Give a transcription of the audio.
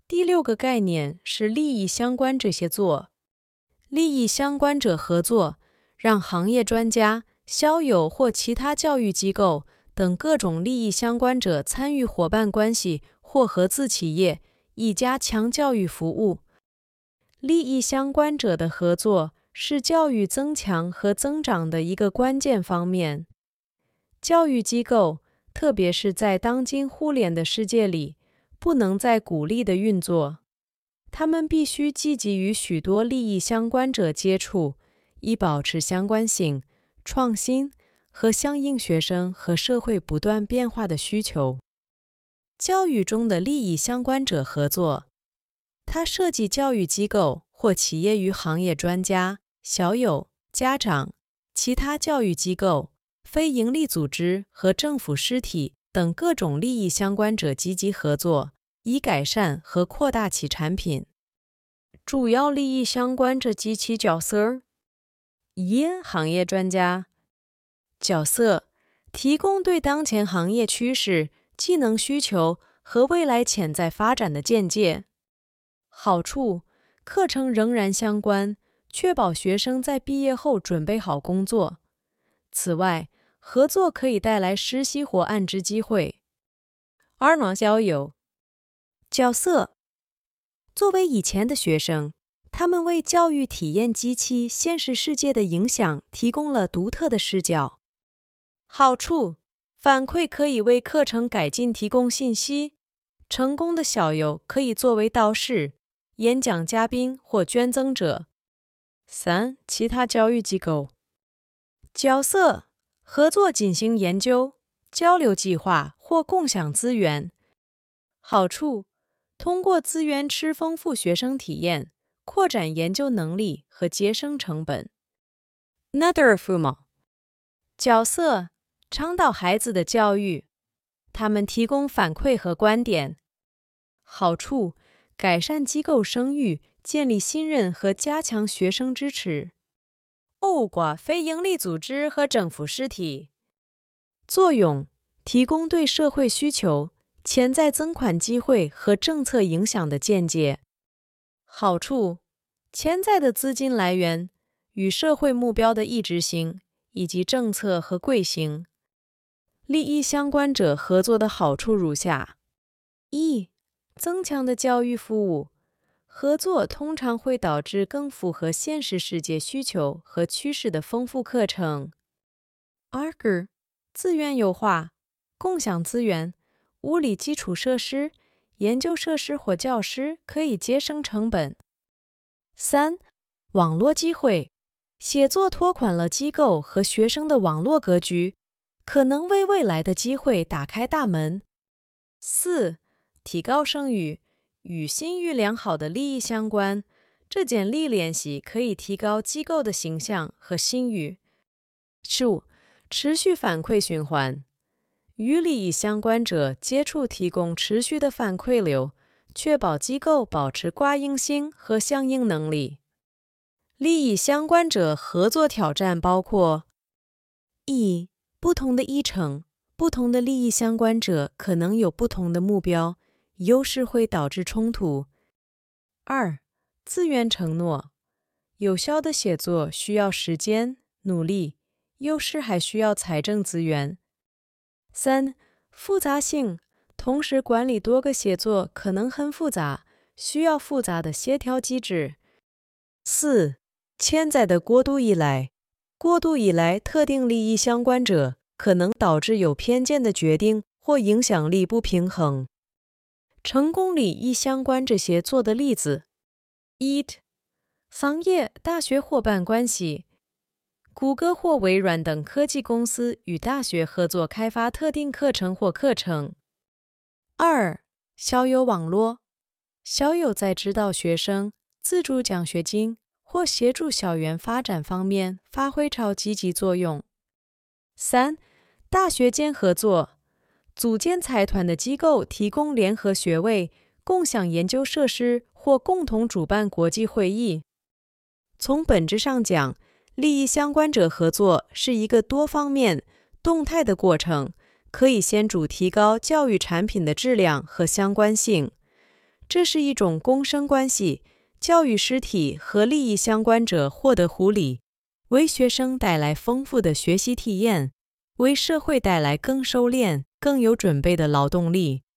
第6个概念是利益相关者协作。利益相关者合作，让行业专家、校友或其他教育机构等各种利益相关者参与伙伴关系或合资企业，以加强教育服务。利益相关者的合作是教育增强和增长的一个关键方面。教育机构，特别是在当今互联的世界里，不能再孤立的运作，他们必须积极与许多利益相关者接触，以保持相关性、创新和相应学生和社会不断变化的需求。教育中的利益相关者合作，它涉及教育机构或企业与行业专家、校友、家长、其他教育机构、非营利组织和政府实体等各种利益相关者积极合作，以改善和扩大其产品。主要利益相关者及其角色。1. 行业专家。角色：提供对当前行业趋势、技能需求和未来潜在发展的见解。好处：课程仍然相关，确保学生在毕业后准备好工作。此外，合作可以带来实习或案职机会。2. 校友。角色：作为以前的学生，他们为教育体验及其现实世界的影响提供了独特的视角。好处：反馈可以为课程改进提供信息。成功的校友可以作为导师、演讲嘉宾或捐赠者。3. 其他教育机构。角色：合作进行研究、交流计划或共享资源。好处：通过资源池丰富学生体验，扩展研究能力和节省成本。Another 父母。角色：倡导孩子的教育，他们提供反馈和观点。好处：改善机构声誉，建立信任和加强学生支持。包括非营利组织和政府实体。作用：提供对社会需求、潜在增款机会和政策影响的见解。好处：潜在的资金来源、与社会目标的一致性，以及政策和贵行。利益相关者合作的好处如下： 1. 增强的教育服务。合作通常会导致更符合现实世界需求和趋势的丰富课程。2. 资源优化，共享资源、物理基础设施、研究设施或教师可以节省成本。3. 网络机会，协作拓宽了机构和学生的网络格局，可能为未来的机会打开大门。4. 提高声誉，与信誉良好的利益相关，这简历练习可以提高机构的形象和信誉。5. 持续反馈循环，与利益相关者接触提供持续的反馈流，确保机构保持挂应性和响应能力。利益相关者合作挑战包括： 1. 不同的议程，不同的利益相关者可能有不同的目标，优势会导致冲突。 2. 资源承诺，有效的协作需要时间、努力，优势还需要财政资源。 3. 复杂性，同时管理多个协作可能很复杂，需要复杂的协调机制。 4. 潜在的过度依赖，过度依赖特定利益相关者可能导致有偏见的决定或影响力不平衡。成功利益相关者协作的例子： 1. 商业大学伙伴关系，谷歌或微软等科技公司与大学合作开发特定课程或课程。 2. 校友网络，校友在指导学生、资助奖学金或协助校园发展方面发挥超积极作用。 3. 大学间合作，组建财团的机构提供联合学位、共享研究设施或共同主办国际会议。从本质上讲，利益相关者合作是一个多方面、动态的过程，可以显著提高教育产品的质量和相关性。 这是一种共生关系，教育实体和利益相关者获得互利，为学生带来丰富的学习体验，为社会带来更收敛、更有准备的劳动力。